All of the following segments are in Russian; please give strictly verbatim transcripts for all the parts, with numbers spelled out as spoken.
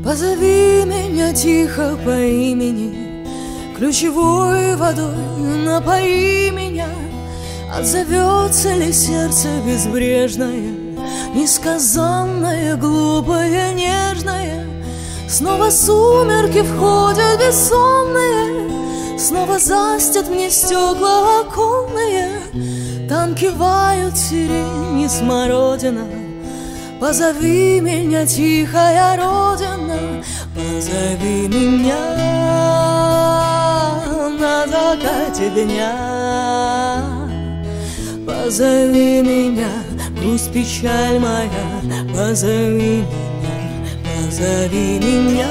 Позови меня тихо по имени, ключевой водой напои меня. Отзовется ли сердце безбрежное, несказанное, глупое, нежное? Снова сумерки входят бессонные, снова застят мне стекла оконные. Там кивают сирени смородина. Позови меня, тихая родина, позови меня на закате дня. Позови меня, грусть, печаль моя, позови меня, позови меня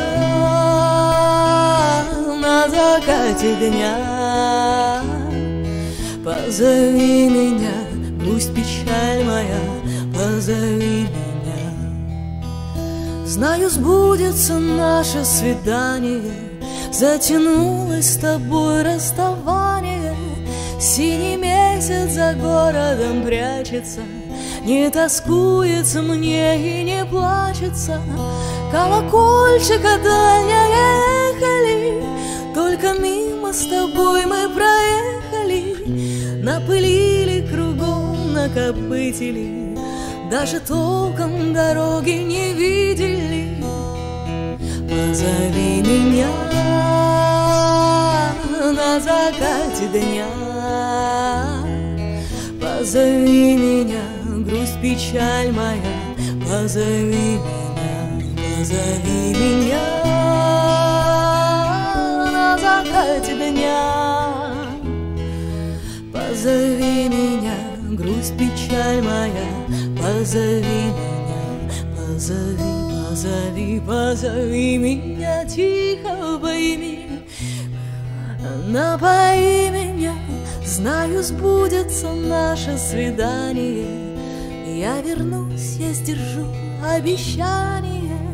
на закате дня. Позови меня, грусть, печаль моя, позови меня. Знаю, сбудется наше свидание, затянулось с тобой расставание. Синий месяц за городом прячется, не тоскуется мне и не плачется. Колокольчика дальняя ехали, только мимо с тобой мы проехали. Напылили кругом, накопытили, даже толком дороги не видели. Позови меня на закате дня. Позови меня, грусть, печаль моя, позови меня, позови меня на закате дня. Позови меня, грусть, печаль моя, позови меня, позови, позови, позови меня, тихо пойми, напои меня. Знаю, сбудется наше свидание, я вернусь, я сдержу обещание.